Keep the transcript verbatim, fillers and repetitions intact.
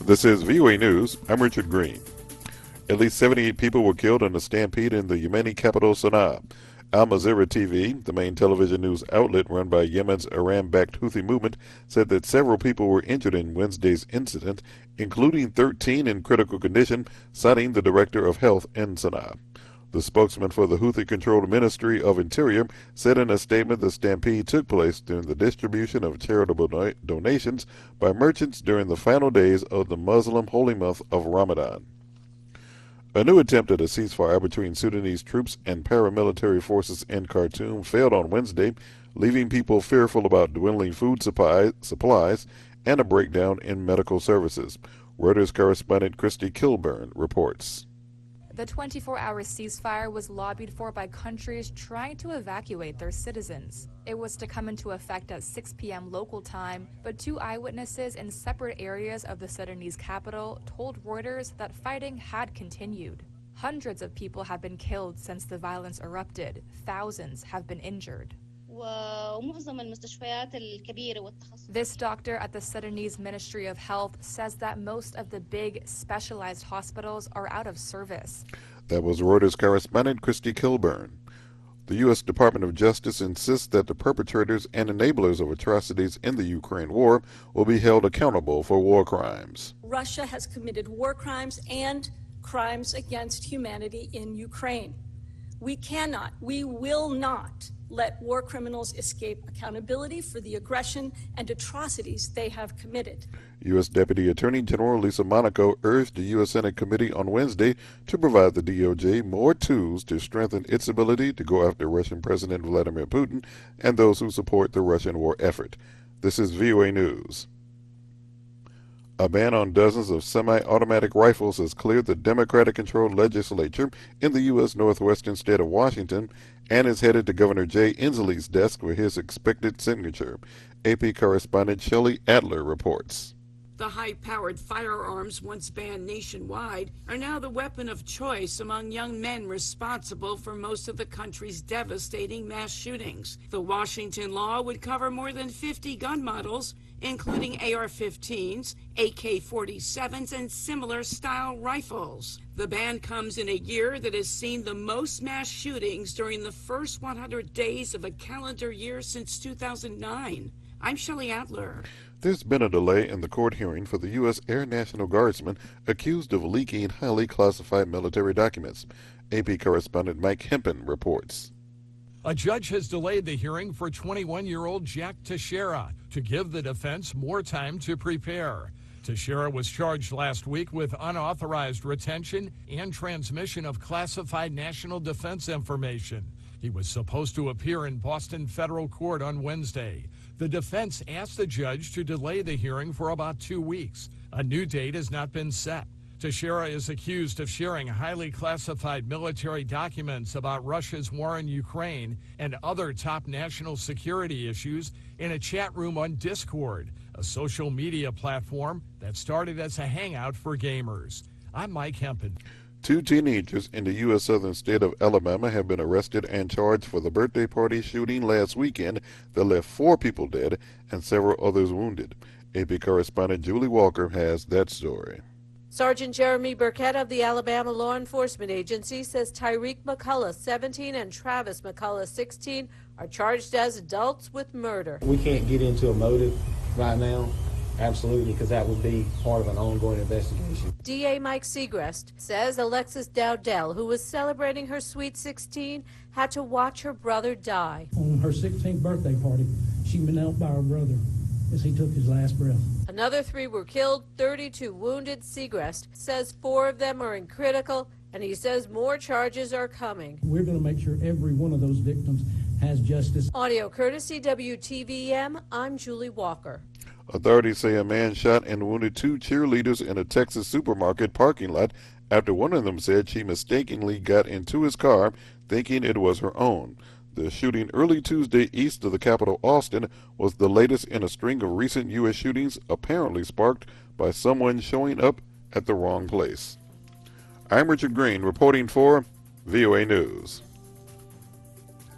This is V O A News. I'm Richard Green. At least seventy-eight people were killed in a stampede in the Yemeni capital, Sana'a. Al Jazeera T V, the main television news outlet run by Yemen's Iran-backed Houthi movement, said that several people were injured in Wednesday's incident, including thirteen in critical condition, citing the director of health in Sana'a. The spokesman for the Houthi-controlled Ministry of Interior said in a statement the stampede took place during the distribution of charitable do- donations by merchants during the final days of the Muslim holy month of Ramadan. A new attempt at a ceasefire between Sudanese troops and paramilitary forces in Khartoum failed on Wednesday, leaving people fearful about dwindling food supply, supplies and a breakdown in medical services. Reuters correspondent Christy Kilburn reports. The twenty-four hour ceasefire was lobbied for by countries trying to evacuate their citizens. It was to come into effect at six p m local time, but two eyewitnesses in separate areas of the Sudanese capital told Reuters that fighting had continued. Hundreds of people have been killed since the violence erupted. Thousands have been injured. This doctor at the Sudanese Ministry of Health says that most of the big specialized hospitals are out of service. That was Reuters correspondent Christy Kilburn. The U S Department of Justice insists that the perpetrators and enablers of atrocities in the Ukraine war will be held accountable for war crimes. Russia has committed war crimes and crimes against humanity in Ukraine. We cannot, we will not let war criminals escape accountability for the aggression and atrocities they have committed. U S Deputy Attorney General Lisa Monaco urged the U S Senate committee on Wednesday to provide the D O J more tools to strengthen its ability to go after Russian President Vladimir Putin and those who support the Russian war effort. This is V O A News. A ban on dozens of semi-automatic rifles has cleared the Democratic-controlled legislature in the U S northwestern state of Washington and is headed to Governor Jay Inslee's desk for his expected signature. A P correspondent Shelley Adler reports. The high-powered firearms once banned nationwide are now the weapon of choice among young men responsible for most of the country's devastating mass shootings. The Washington law would cover more than fifty gun models, including A R fifteens, A K forty-sevens, and similar style rifles. The ban comes in a year that has seen the most mass shootings during the first one hundred days of a calendar year since two thousand nine. I'm Shelley Adler. There's been a delay in the court hearing for the U S Air National Guardsman accused of leaking highly classified military documents. A P correspondent Mike Hempen reports. A judge has delayed the hearing for twenty-one-year-old Jack Teixeira to give the defense more time to prepare. Teixeira was charged last week with unauthorized retention and transmission of classified national defense information. He was supposed to appear in Boston federal court on Wednesday. The defense asked the judge to delay the hearing for about two weeks. A new date has not been set. Teixeira is accused of sharing highly classified military documents about Russia's war in Ukraine and other top national security issues in a chat room on Discord, a social media platform that started as a hangout for gamers. I'm Mike Hempen. Two teenagers in the U S southern state of Alabama have been arrested and charged for the birthday party shooting last weekend that left four people dead and several others wounded. A P correspondent Julie Walker has that story. Sergeant Jeremy Burkett of the Alabama Law Enforcement Agency says Tyreek McCullough, seventeen, and Travis McCullough, sixteen, are charged as adults with murder. We can't get into a motive right now, absolutely, because that would be part of an ongoing investigation. D A Mike Segrest says Alexis Dowdell, who was celebrating her sweet sixteen, had to watch her brother die. On her sixteenth birthday party, she went out by her brother as he took his last breath. Another three were killed, thirty-two wounded. Segrest says four of them are in critical, and he says more charges are coming. We're going to make sure every one of those victims has justice. Audio courtesy W T V M. I'm Julie Walker. Authorities say a man shot and wounded two cheerleaders in a Texas supermarket parking lot after one of them said she mistakenly got into his car thinking it was her own. The shooting early Tuesday east of the capital, Austin, was the latest in a string of recent U S shootings apparently sparked by someone showing up at the wrong place. I'm Richard Green reporting for V O A News.